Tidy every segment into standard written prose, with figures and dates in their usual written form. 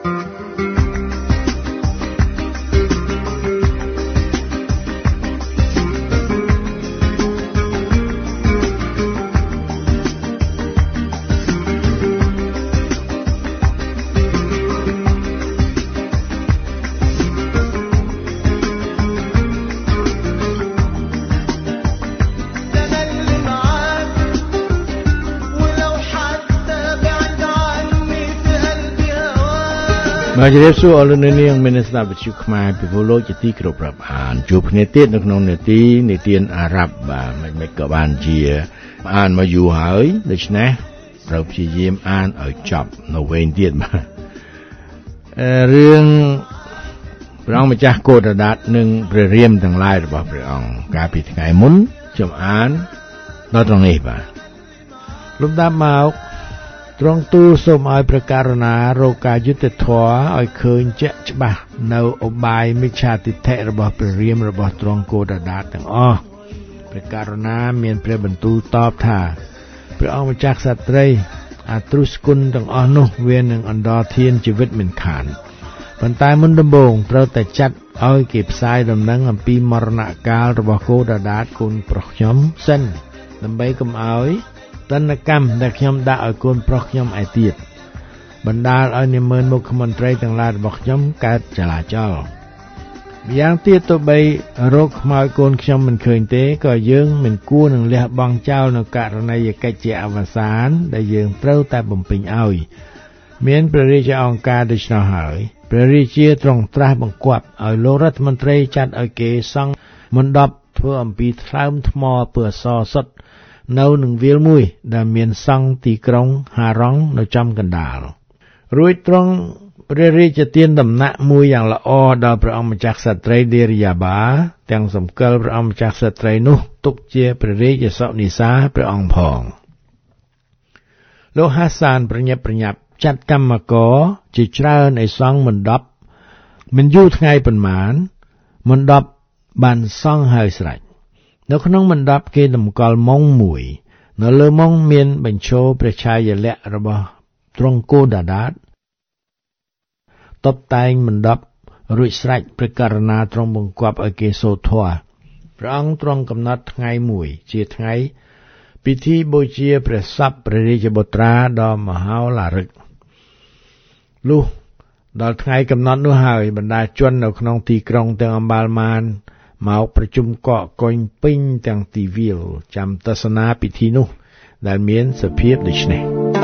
มาจะเรียกสู้อรุณเนียงเมนสนาบิชุขมาปิโพโลจิตีกรบรับอ่านจูบเนตินกนงเนตีเนตีนอาหรับบาไม่กบานเจียอ่านมาอยู่หายดัชนะเราพยายามอ่านเอาจับนเวนเตียนมาเรื่องพระองค์มาจากโกดดัดหนึ่งประเรียมทั้งหลายระบอบพระองค์กาปิดไงมุนจำอ่านเราตรงนี้ป่ะลุมดามาตรงตู้สมอประการนาโรกายุติธวออยเคยเจ็บบ่าเนาอบายมิชาติเทระบอบประเรียมระบอบตรงโกดดัดทั้งอ้อประการนาเมียนพระบรรทุตอบท่าพระองค์มาจากสัตย์ไรอาตรุสกุลทั้งอ้อนุเวียนหนึ่งอันดอเทียนชีวิตเหมือนขานบรรทายมุนดำบงเราแต่จัดเอาเก็บสายดำนังอันปีมรณะกาลระบอบโกดดัดคุณปรกย้อมเส้นดำใบกำเอาตนกรรมได้ย้อมด่าเอาคนปรกย้อมไอเตียดบรรดาเอาในเมืองมุขมนตรีต่างหลายบอกย้อมการจลาจลอย่างเตี้ยตัวใบโรคหมายโกนย้อมมันเคยเตะก็ยืงมันกู้หนึ่งเลี้ยบางเจ้าในการในกิจเจอวสานได้ยืงเต้าแต่บ่มปิงเอาเมียนประริจองการดิชนาหายประริจตรงตราบังกวบเอาโลรัฐมนตรีจัดเอาเกซังมันดับเพื่ออัมพีทรามทมอเปื่อซอสดเนาหนึ่งวิลมุยดาเมียนซังตีกรงหาร้องในจำกันดาลรุ่ยตรงพระริจเตียนดำนะมวยอย่างละอดาพระองค์มาจากสัตย์เดียริยาบาแต่งสมเกลพระองค์มาจากสัตย์นุตุกเจพระริจสอบนิสาพระองค์พองโลหัสานประยับจัดกรรมกอจิตราในซังมันดับมันยู่ไงเป็นหมานมันดับบันซังหายสลายแล้วขนมมันดับเกดมกอลมองมวยนเลมองเมียนบัญโชประชายเละระบตรงโกดาดาดตบแต่งมันดับรุ่ยสลายประการนาตรงบังกวบอเกโซทัวพระองค์ตรงกำนัดไงมวยเจียไงพิธีบูชาพระสัพพระริจบตราดอมหาลารึกลูกดอลไงกำนัดนู้หายบรรดาจวนในขนมตีกรงเตียงอัมบาลมานมาประชุมเกาะกอยปิ้งจังตีวิลจำทัศนาพิธีนุได้เมียนสเพียบดิชเน่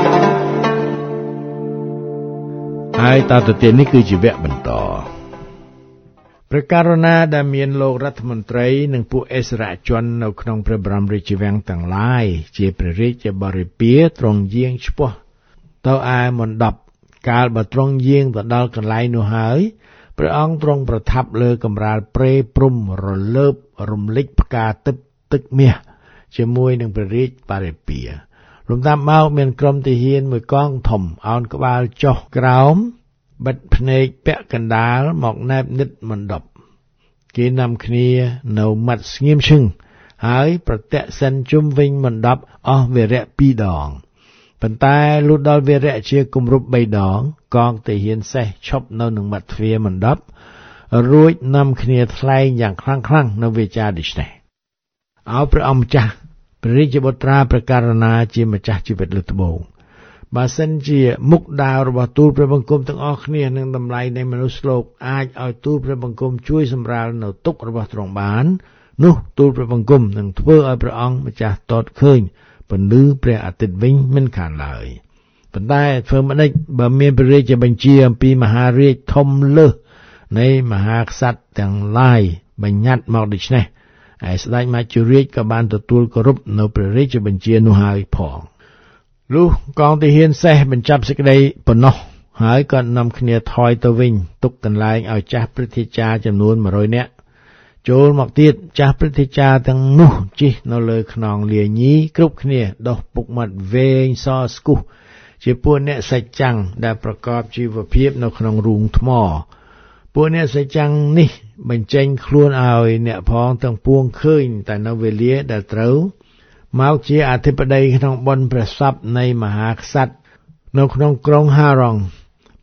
ไอตาตัวเตียนนี่คือชีวิตบรรทอประการนาได้เมียนโลกรัฐมนตรีหนึ่งผู้เอสระจวนในขนมพระบรมราชวังต่างหลายเจียพระราชบริเปียตรงเยียงเฉพาะเต้าอายมันดับการบัตรงเยียงต่อดอลกันไลนูหายพระองค์ตรงประทับเลือกำราเปรปรุมรเลิบรมลิกพกาตึกเมียเชื่อมวยหนึ่งประริจปาริเปียรวมตามเมาเมียนกรมที่เฮียนมวยก้องถมเอากบาลจ่อกราวมบัดพเนกเปะกันดาลหมอกแนบนิดมันดับกีนำคเนียเนามัดเงียมชึงหายประเตะเซนจุมวิงมันดับอ้อเวรปีดองปันตายลุดดอลเวรเชียกุมรุบใบดองกองแต่เฮียนเซชอบเนาหนึ่งมัดเฟียมันดับรุ่ยนำคเนียทลายอย่างคลั่งนเวจาดิชเนเอาพระอมจ่าพระริจบตราประการนาจีมาจ่าชีวิตลุตโบงบาสันเจียมุกดาวระบาตูพระบังคมทั้งออกเนี่ยหนึ่งดำไลในมนุษย์โลกอาจเอาตูพระบังคมช่วยสำราญเนาตุกระบาตรงบานนู้ตูพระบังคมหนึ่งเพื่อเอาพระองค์มาจ่าตอดเคยเป็นลือพระอาทิตย์วิ่งมันขาดเลยปันได้เฟิร์มอันนี้บะเมียนพระราชบัญชีปีมหาเรียกทมเลือในมหากษัตริย์ต่างหลายบัญญัติมาดิชเน่ไอ้สดายมาจุเรียกกับบานตัวตัวกรุบในพระราชบัญชีนุหายพองลูกกองที่เฮียนเสบรรจับสิกได้ปนอหายก่อนนำขเนียทอยตัววิ่งตุกกันลายเอาจ่าพระธิจาจำนวนมาร้อยเนี้ยโจลหมอกตีดจ่าพระธิจาทั้งนู้จีนเลยขนองเลียนี้กรุบขเนียดอกปุกมัดเวงซอสกุเจ้าพวกเนี้ยใส่จังได้ประกอบชีวเพียบในขนองรุงทมอพวกเนี้ยใส่จังนี่บรรเจงคล้วนเอาเนี่ยพองตั้งปวงเคยแต่นเวเลียได้เต้ามาเจียอธิปไตยขนองบนประสับในมหากษัตริย์ในขนองกรองฮารองป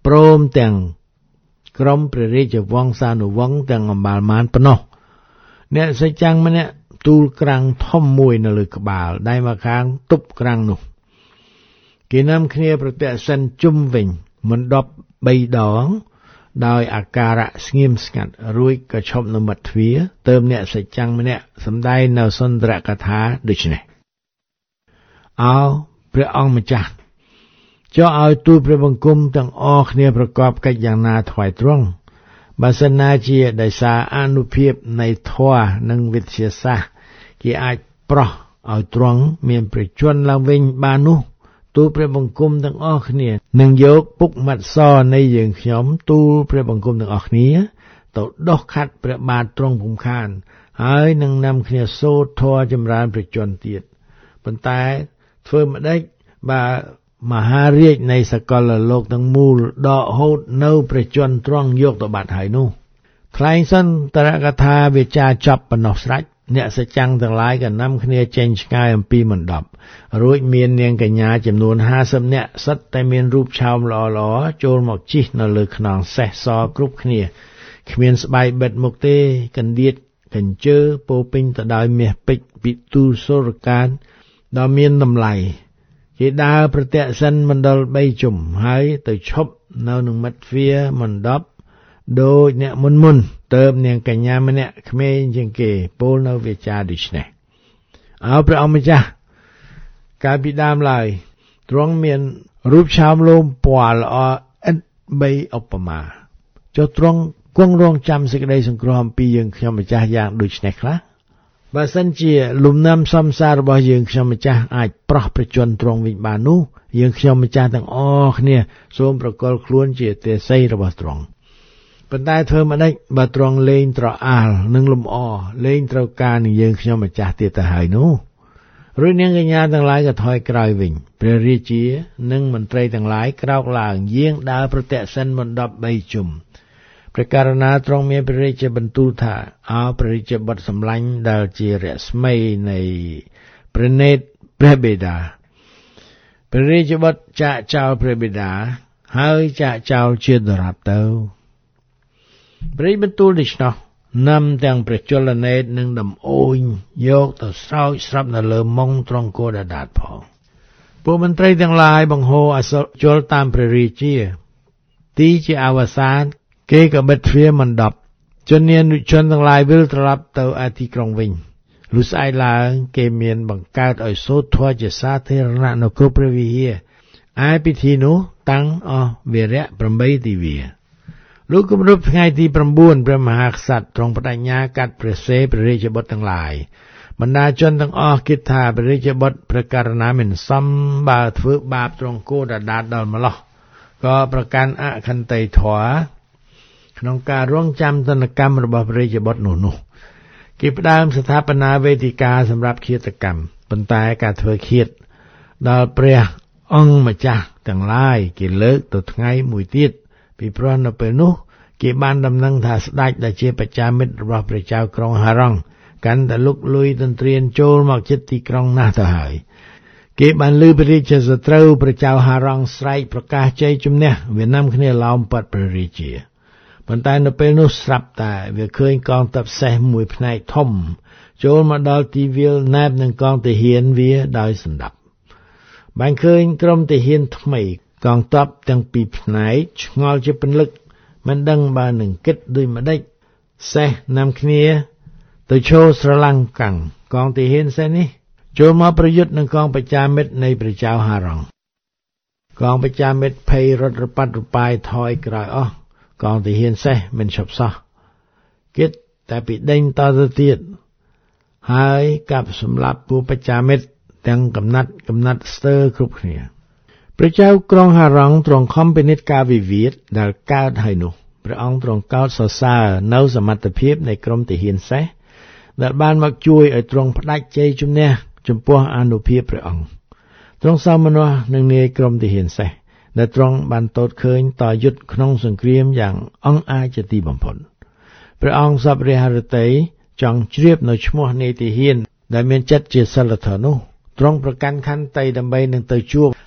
ព្រមទាំងក្រុមព្រះរាជវង្សានុវង្សទាំងអម្បាលមានប៉ុណ្ណោះអ្នកសច្ចាំងម្នាក់ទូលក្រាំងធំមួយនៅលើក្បាលដៃមកខាងទប់ក្រាំងនោះគេនាំគ្នាប្រទក្សិណជុំវិញមិនដប់3ដងដោយអាការៈស្ងៀមស្ងាត់រួចក៏ឈប់នៅមាត់ទ្វារទើបអ្នកសច្ចាំងម្នាក់សម្ដែងនៅសុន្ទរកថាដូចនេះអោព្រះអង្គម្ចាស់ចុះឲ្យទូលព្រះបង្គំទាំងអស់គ្នាប្រកបកិច្ចយ៉ាងណាថ្វាយទ្រង់បើសិនណាជាដោយសារអនុភាពនៃធម៌និងវិទ្យាសាស្ត្រគេអាចប្រោះឲ្យទ្រង់មានប្រជញ្ញឡើងវិញបាននោះទូលព្រះបង្គំទាំងអស់គ្នានឹងយកពុកមាត់សនៃយើងខ្ញុំទូលព្រះបង្គំទាំងអស់គ្នាទៅដោះខាត់ព្រះបាទទ្រង់ពុំខានហើយនឹងនាំគ្នាសូត្រធម៌ចម្រើនប្រជញ្ញទៀតប៉ុន្តែធ្វើម្ដេចបើមហារាជនៃសកលលោកទាំងមូលដកហូតនៅប្រជញ្ញទ្រង់យកទៅបាត់ហើយនោះថ្លែងសន្តរកថាវាចាចប់ប៉ុណ្ណោះស្រេចអ្នកសច្ចាំងទាំងឡាយក៏នាំគ្នាចេញឆ្ងាយអំពីមណ្ឌបរួចមាននាងកញ្ញាចំនួន50នាក់សុទ្ធតែមានរូបឆោមល្អៗចូលមកជិះនៅលើខ្នងសេះសគ្រប់គ្នាគ្មានស្បែកបិទមុខទេកណ្ដៀតកញ្ជើពោពេញទៅដោយមាសពេជ្រពិទូលសូរកានដ៏មានតម្លៃគេដើរប្រទក្សិណមណ្ឌល3ជុំហើយទៅឈប់នៅនឹងមាត់ទ្វារមណ្ឌបដូចអ្នកមុនទៅនាងកញ្ញាម្នាក់ក្មេងជាងគេពោលនៅវាចាដូចនេះអោព្រះអង្គម្ចាស់កាលពីដើមឡើយទ្រង់មានរូបឆោមលោមពណ៌ល្អឥតបីឧបមាចុះទ្រង់គង់រងចាំសេចក្តីសង្គ្រោះអំពីយើងខ្ញុំម្ចាស់យ៉ាងដូចនេះខ្លះបើសិនជាលំនាំសំសាររបស់យើងខ្ញុំម្ចាស់អាចប្រោះប្រជញ្ញទ្រង់វិញបាននោះយើងខ្ញុំម្ចាស់ទាំងអស់គ្នាសូមប្រកល់ខ្លួនជាទេសីរបស់ទ្រង់ប៉ុន្តែធ្វើម្ដេចបើទ្រង់លែងត្រអាលនិងលំអលែងត្រូវការនឹងយើងខ្ញុំម្ចាស់ទៀតទៅហើយនោះរួចនាងកញ្ញាទាំងឡាយក៏ថយក្រោយវិញព្រះរាជានិងមន្ត្រីទាំងឡាយក្រោកឡើងយាងដើរប្រទក្សិណមណ្ឌប3ជុំព្រះករុណាទ្រង់មានព្រះរាជបន្ទូលថាអោព្រះរាជបុត្រសម្លាញ់ដែលជារស្មីនៃព្រះនេត្រព្រះបិតាព្រះរាជបុត្រចាកចោលព្រះបិតាហើយចាកចោលជាដរាបទៅព្រះបន្ទូលដូច្នោះនាំទាំងព្រះជលនេត្រនិងដំអូញយកទៅស្រោចស្រាប់នៅលើមុងត្រង់គោដដាតផងពួកមន្ត្រីទាំងឡាយបង្ហូរអសុរជលតាមព្រះរាជាទីជាអវសានគេក៏បិទទ្វារមណ្ឌបជននានុជនទាំងឡាយវិលត្រឡប់ទៅឯទីក្រុងវិញលុះស្អែកឡើងគេមានបង្កើតឲ្យសូត្រធម៌ជាសាធារណៈនៅគ្រប់ព្រះវិហារឯពិធីនោះតាំងអស់វេរៈ8ទិវាលោកគម្រប់ថ្ងៃទី9ព្រះមហាក្សត្រទ្រង់បដិញ្ញាកាត់ព្រះសេព្រះរាជបុត្រទាំងឡាយបណ្ដាជនទាំងអស់គិតថាព្រះរាជបុត្រព្រះករុណាមិនសមបើធ្វើបាបទ្រង់គោដដាតដល់ម្លោះក៏ប្រកាន់អខន្តីធម៌ក្នុងការរងចាំទណ្ឌកម្មរបស់ព្រះរាជបុត្រនោះគេផ្ដើមស្ថាបនាវេទិកាសម្រាប់ឃាតកម្មប៉ុន្តែការធ្វើឃាតដល់ព្រះអង្គម្ចាស់ទាំងឡាយគេលើកទៅថ្ងៃមួយទៀតពីព្រោះនៅពេលនោះគេបានដំណឹងថាស្ដេចដែលជាបច្ចាមិត្តរបស់ព្រះចៅក្រុងហារ៉ង់កាន់តែលុកលុយទន្ទ្រានចូលមកជិតទីក្រុងណាស់ទៅហើយគេបានលើព្រះរាជាសត្រូវព្រះចៅហារ៉ង់ស្រែកប្រកាសជ័យជំនះវានាំគ្នាឡោមប៉ាត់ព្រះរាជាប៉ុន្តែនៅពេលនោះស្រាប់តែវាឃើញកងទ័ពសេះមួយផ្នែកធំចូលមកដល់ទីវាលណែបនឹងកងទាហានវាដោយសណ្ដាប់បានឃើញក្រុមទាហានថ្មីកងទ័ពទាំងពីរផ្នែកឆ្ងល់ជាពន្លឹកមិនដឹងបើនឹងគិតដូចម្ដេចសេះនាំគ្នាទៅឈរស្រឡំកាំងកងទាហានសេះនេះចូលមកប្រយុទ្ធនឹងកងបច្ចាមិត្តនៃព្រះចៅហារ៉ង់កងបច្ចាមិត្តភ័យរត់រប៉ាត់របាយថយក្រោយអស់កងទាហានសេះមិនឈប់សោះគិតតែពីដេញតទៅទៀតហើយកាប់សម្លាប់ពួកបច្ចាមិត្តទាំងកំណាត់ស្ទើរគ្រប់គ្នាព្រះចៅក្រុងហារ៉ង់ទ្រង់ខំពិនិត្យការវិវាទដែលកើតហើយនោះព្រះអង្គទ្រង់កោតសរសើរនៅសមត្ថភាពនៃក្រុមទាហានសេះដែលបានមកជួយឲ្យទ្រង់ផ្ដាច់ជ័យជំនះចំពោះអានុភាពព្រះអង្គទ្រង់សោមនស្សនឹងនាយក្រុមទាហានសេះដែលទ្រង់បានទតឃើញតយុទ្ធក្នុងសង្គ្រាមយ៉ាងអង្អាចជាទីបំផុតព្រះអង្គសពរាជហឫទ័យចង់ជ្រាបនៅឈ្មោះនាយទាហានដែលមានចិត្តជាសិលធម៌នោះទ្រង់ប្រកាន់ខន្តីដើម្បីនឹងទៅជួប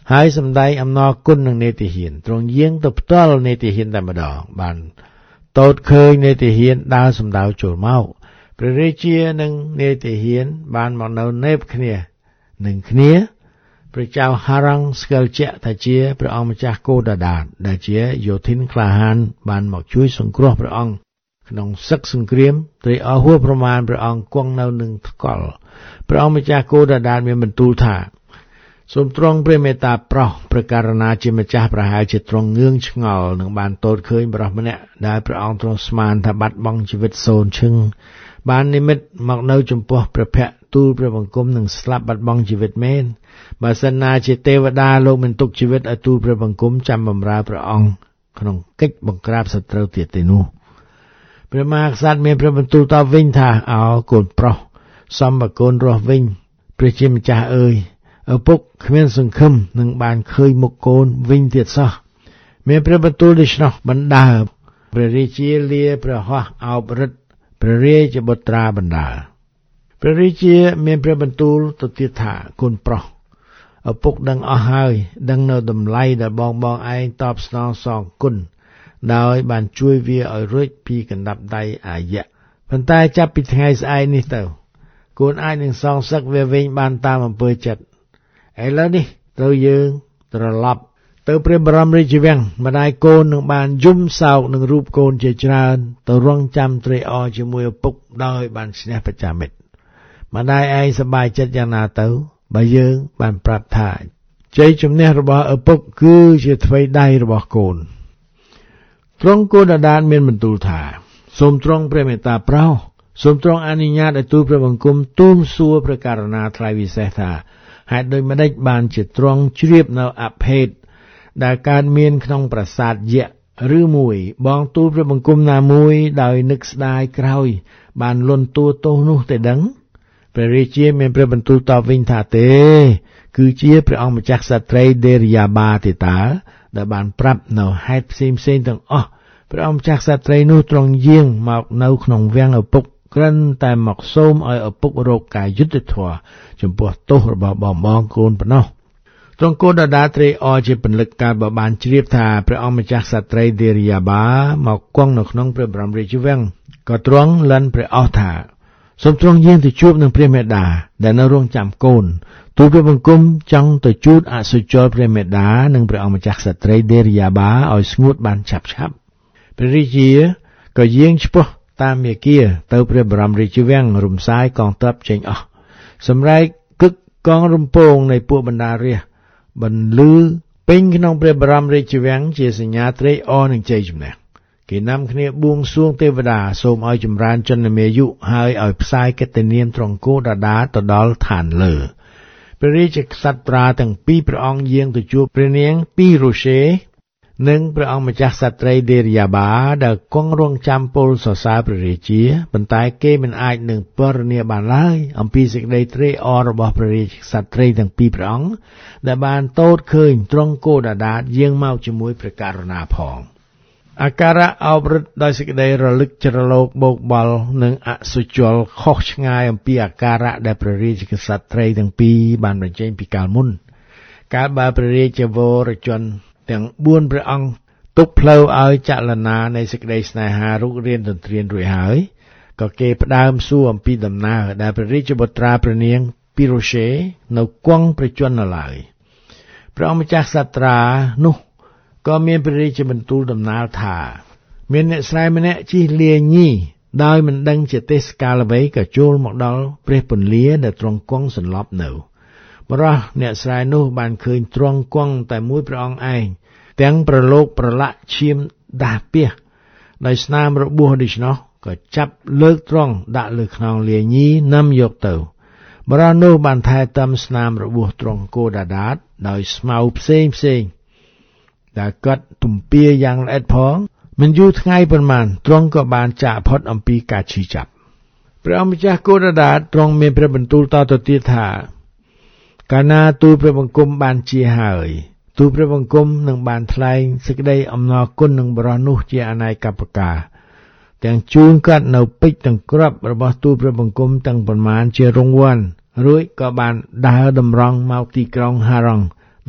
ហើយសម្ដែងអំណរគុណនឹងនេតិហ៊ានទ្រង់យាងទៅផ្ទាល់នេតិហ៊ានតែម្ដងបានតូចឃើញនេតិហ៊ានដើរសម្ដៅចូលមកព្រះរាជានិងនេតិហ៊ានបានមកនៅណេបគ្នានឹងគ្នាព្រះចៅហារ៉ង់ស្គាល់ជាក់ថាជាព្រះអង្គម្ចាស់កូដាដាតដែលជាយោធិនក្លាហានបានមកជួយសង្គ្រោះព្រះអង្គក្នុងសឹកសង្គ្រាមត្រីអស់ហួសប្រមាណព្រះអង្គគង់នៅនឹងថ្កល់ព្រះអង្គម្ចាស់កូដាដាតមានបន្ទូលថាសូមទ្រង់ព្រះមេត្តាប្រោសព្រះករុណាជាម្ចាស់ប្រហែលជាទ្រង់ងឿងឆ្ងល់នឹងបានតូចឃើញបរិសម្នាក់ដែលព្រះអង្គទ្រង់ស្មានថាបាត់បង់ជីវិតសូន្យឈឹងបាននិមិត្តមកនៅចំពោះព្រះភ័ក្ត្រទូលព្រះបង្គំនឹងស្លាប់បាត់បង់ជីវិតមែនបើសិនណាជាទេវតាលោកមិនទុកជីវិតឲ្យទូលព្រះបង្គំចាំបម្រើព្រះអង្គក្នុងកិច្ចបង្ក្រាបសត្រូវទៀតទេនោះព្រះមហាក្សត្រមានព្រះបន្ទូលតបវិញថាអោកូនប្រុសសំបកូនរស់វិញព្រះជាម្ចាស់អើយឪពុកគ្មានសង្ឃឹមនឹងបានឃើញមុខកូនវិញទៀតសោះមានព្រះបន្ទូលដូច្នោះបណ្ដើរព្រះរាជាលាព្រះហស្ថអោបរិទ្ធព្រះរាជបុត្រាបណ្ដើរព្រះរាជាមានព្រះបន្ទូលទៅទៀតថាកូនប្រុសឪពុកដឹងអស់ហើយដឹងនៅតម្លៃដែលបងឯងតបស្នងសងគុណដោយបានជួយវាឲ្យរួចពីកណ្ដាប់ដៃអាយៈប៉ុន្តែចាប់ពីថ្ងៃស្អែកនេះទៅកូនអាចនឹងសងសឹកវាវិញបានតាមអំពើចិត្តឥឡូវនេះត្រូវយើងត្រឡប់ទៅព្រះបរមរាជវាំងម្ដាយកូននឹងបានយំសោកនឹងរូបកូនជាច្រើនទៅរងចាំត្រេកអរជាមួយឪពុកដោយបានឈ្នះបច្ចាមិត្តម្ដាយឯងសប្បាយចិត្តយ៉ាងណាទៅបើយើងបានប្រាប់ថាជ័យជំនះរបស់ឪពុកគឺជាថ្វីដៃរបស់កូនទ្រង់កូដាដាតមានបន្ទូលថាសូមទ្រង់ព្រះមេត្តាប្រោសសូមទ្រង់អនុញ្ញាតឲ្យទូលព្រះបង្គំទូលសួរព្រះករុណាថ្លៃវិសេសថាហេតុដូចម្ដេចបានជាទ្រង់ជ្រាបនៅអភេទដែលកើតមានក្នុងប្រាសាទយៈឬមួយបងទូលព្រះបង្គំណាមួយដោយនឹកស្ដាយក្រោយបានលន់តួទោសនោះទេដឹងព្រះរាជាមានព្រះបន្ទូលតបវិញថាទេគឺជាព្រះអង្គម្ចាស់ក្សត្រីដេរិយាបាទេតាដែលបានប្រាប់នៅហេតុផ្សេងទាំងអស់ព្រះអង្គម្ចាស់ក្សត្រីនោះទ្រង់យាងមកនៅក្នុងវាំងឪពុកគ្រាន់តែមកសូមឲ្យឪពុករកការយុត្តិធម៌ចំពោះទោសរបស់បងកូនប៉ុណ្ណោះទ្រង់កូដាដាត្រេកអរជាពន្លឹកកើតបើបានជ្រាបថាព្រះអង្គម្ចាស់ក្សត្រីដេរិយាបាមកគង់នៅក្នុងព្រះបរមរាជវាំងក៏ទ្រង់លិនព្រះអស់ថាសូមទ្រង់យាងទៅជួបនឹងព្រះមេដាដែលនៅរងចាំកូនទូលព្រះបង្គំចង់ទៅជួបអសុចលព្រះមេដានិងព្រះអង្គម្ចាស់ក្សត្រីដេរិយាបាឲ្យស្ងួតបានឆាប់ព្រះរាជាក៏យាងឆ្ពោះតាមមាគ៌ាទៅព្រះបរមរាជវាំងរំសាយកងទ័ពចេញអស់សម្រែកគឹកកងរំពងនៃពួកបណ្ដារាស្ត្របន្លឺពេញក្នុងព្រះបរមរាជវាំងជាសញ្ញាត្រេកអរនឹងជ័យជំនះគេនាំគ្នាបួងសួងទេវតាសូមឲ្យចម្រើនចន្ទមាយុហើយឲ្យផ្សាយកិត្តិនាមទ្រង់កូដាដាទៅដល់ឋានលើព្រះរាជក្សត្រាទាំងពីរព្រះអង្គយាងទៅជួបព្រះនាងពីរ៉ូសេនិងព្រះអង្គម្ចាស់ក្សត្រីដេរិយាបាដែលគង់រងចាំពលសរសើរព្រះរាជាប៉ុន្តែគេមិនអាចនឹងពរនាបានឡើយអំពីសេចក្តីត្រេកអររបស់ព្រះរាជក្សត្រីទាំងពីរព្រះអង្គដែលបានតូចឃើញទ្រង់កូដាដាតយាងមកជាមួយព្រះករុណាផងអាការៈអោបរិទ្ធដោយសេចក្តីរលឹកជ្រលោកបោកបល់និងអសុចលខុសឆ្ងាយអំពីអាការៈដែលព្រះរាជក្សត្រីទាំងពីរបានបញ្ចេញពីកាលមុនកាលបើព្រះរាជវរជនទាំង4ព្រះអង្គទុកផ្លូវឲ្យចលនានៃសេចក្តីស្នេហារុករានទន្ទ្រានរួចហើយក៏គេផ្ដើមសួរអំពីដំណើរដែលព្រះរាជបុត្រាព្រះនាងពីរ៉ូសេនៅគង់ប្រជញ្ញនៅឡើយព្រះអង្គម្ចាស់ក្សត្រានោះក៏មានព្រះរាជបន្ទូលដំណើរថាមានអ្នកស្រីម្នាក់ជិះលាញីដោយមិនដឹងជាទេសកាលអ្វីក៏ចូលមកដល់ព្រះពន្លាដែលទ្រង់គង់សន្លប់នៅបរោះអ្នកស្រីនោះបានឃើញទ្រង់គង់តែមួយព្រះអង្គឯងទាំងប្រឡូកប្រឡាក់ឈាមដាស់ពាសដោយស្នាមរបួសដូច្នោះក៏ចាប់លើកទ្រង់ដាក់លើខ្នងលាញីនាំយកទៅបរោះនោះបានថែទាំស្នាមរបួសទ្រង់កូដាដាតដោយស្មៅផ្សេងដែលគាត់ទំពាយ៉ាងល្អិតផងមិនយូរថ្ងៃប៉ុន្មានទ្រង់ក៏បានចាកផុតអំពីការឈឺចាប់ព្រះអង្គម្ចាស់កូដាដាតទ្រង់មានព្រះបន្ទូលតទៅទៀតថាកាលណាទូលព្រះបង្គំបានជាហើយទូលព្រះបង្គំនឹងបានថ្លែងសេចក្តីអំណរគុណនឹងបរិសនោះជាអនាគបការទាំងជូនគាត់នៅពេជ្រទាំងគ្រាប់របស់ទូលព្រះបង្គំទាំងប៉ុន្មានជារង្វាន់រួចក៏បានដើរតម្រង់មកទីក្រុងហារ៉ង់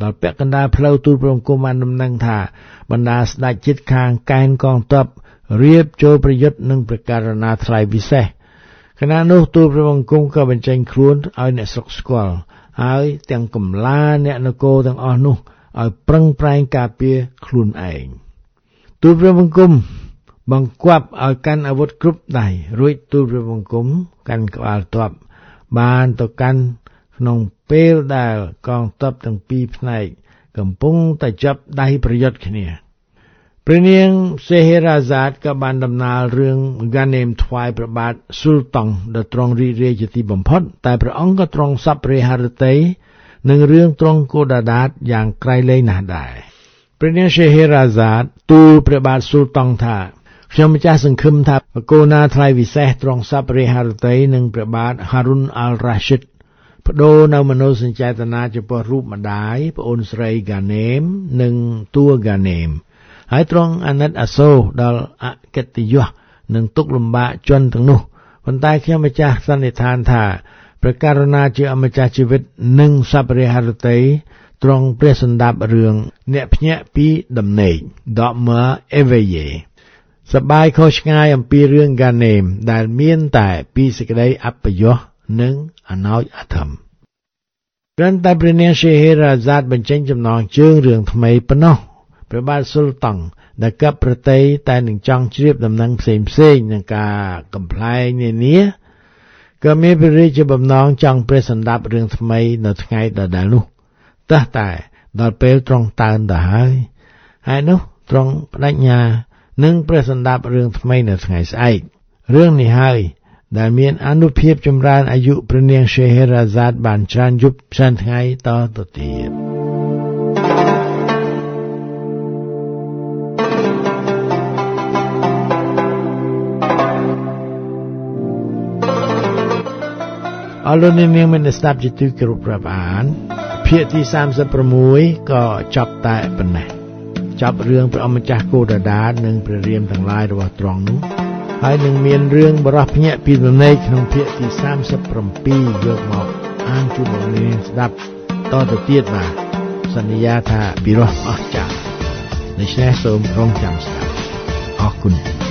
ដល់ពាក់កណ្ដាលផ្លូវទូលព្រះបង្គំបានដំណឹងថាបណ្ដាស្ដេចជិតខាងកែនកងទ័ពរៀបចូលប្រយុទ្ធនឹងព្រះករុណាថ្លៃពិសេសខណៈនោះទូលព្រះបង្គំក៏បញ្ចេញខ្លួនឲ្យអ្នកស្រុកស្គាល់ហើយទាំងកម្លាអ្នកនគរទាំងអស់នោះឲ្យប្រឹងប្រែងការពារខ្លួនឯងទូលព្រះបង្គំបង្គាប់ឲ្យកាន់អាវុធគ្រប់ដៃរួចទូលព្រះបង្គំកាន់ក្បាលទ័ពបានទៅកាន់ក្នុងពេលដែលកងទ័ពទាំងពីរផ្នែកកំពុងតែចាប់ដៃប្រយុទ្ធគ្នាព្រះនាងសេហេរ៉ាហ្សាតក៏បានដំណាលរឿងហ្គានេមថ្វាយព្រះបាទស៊ុលតុងដែលទ្រង់រីករាយជាទីបំផុតតែព្រះអង្គក៏ទ្រង់សប្បុរេហឫទ័យនឹងរឿងទ្រង់គោដាដាតយ៉ាងក្រៃលែងណាស់ដែរព្រះនាងសេហេរ៉ាហ្សាតទូលព្រះបាទស៊ុលតុងថាខ្ញុំម្ចាស់សង្ឃឹមថាបកូណាថ្លៃវិសេសទ្រង់សប្បុរេហឫទ័យនឹងព្រះបាទហារុនអាល់រ៉ាស៊ីតបដូរនៅមនោសញ្ចេតនាចំពោះរូបម្ដាយប្អូនស្រីហ្គានេមនិងតួហ្គានេមហើយទ្រង់អាណិតអាសូរដល់អកិត្តិយសនិងទុក្ខលំបាកជនទាំងនោះប៉ុន្តែខ្ញុំម្ចាស់សន្និដ្ឋានថាព្រះករុណាជាអម្ចាស់ជីវិតនិងសប្បុរេហឫទ័យទ្រង់ព្រះសម្ដាប់រឿងអ្នកភ្ញាក់ពីដំណេក Dormeur éveillé សប្បាយខុសឆ្ងាយអំពីរឿងហ្គានេមដែលមានតែពីសេចក្តីអពយសនិងអណោចអធមគ្រាន់តែព្រះនាងសេហេរ៉ាហ្សាតបញ្ចេញចំណងជើងរឿងថ្មីប៉ុណ្ណោះព្រះបាទស៊ុលតុងដែលកັບប្រតិយតែនឹងចង់ជ្រាបដំណឹងផ្សេងនឹងការកំប្លែងនានាក៏មានព្រះរាជបំណងចង់ព្រះសម្ដាប់រឿងថ្មីនៅថ្ងៃដដែលនោះតែដល់ពេលទ្រង់តើនទៅហើយហើយនោះទ្រង់បដិញ្ញានឹងព្រះសម្ដាប់រឿងថ្មីនៅថ្ងៃស្អែករឿងនេះហើយដែលមានអានុភាពចម្រើនអាយុព្រះនាងសេហេរ៉ាហ្សាតបានច្រើនយប់ច្រើនថ្ងៃតទៅទៀតអរលោកនាងមានស្ដាប់ជាទីគោរពរាប់អានភាគទី36ក៏ចប់តែប៉ុណ្ណេះចាប់រឿងព្រះអម្ចាស់គោដាដានិងព្រះរាមទាំងឡាយរបស់ទ្រង់នោះហើយនឹងមានរឿងបរោះភ្ញាក់ពីដំណេកក្នុងភាគទី37យកមកអានជូនលោកនាងស្ដាប់តទៅទៀតបាទសន្យាថាពិរោះអស្ចារ្យដូច្នេះសូមរងចាំស្ដាប់អរគុណ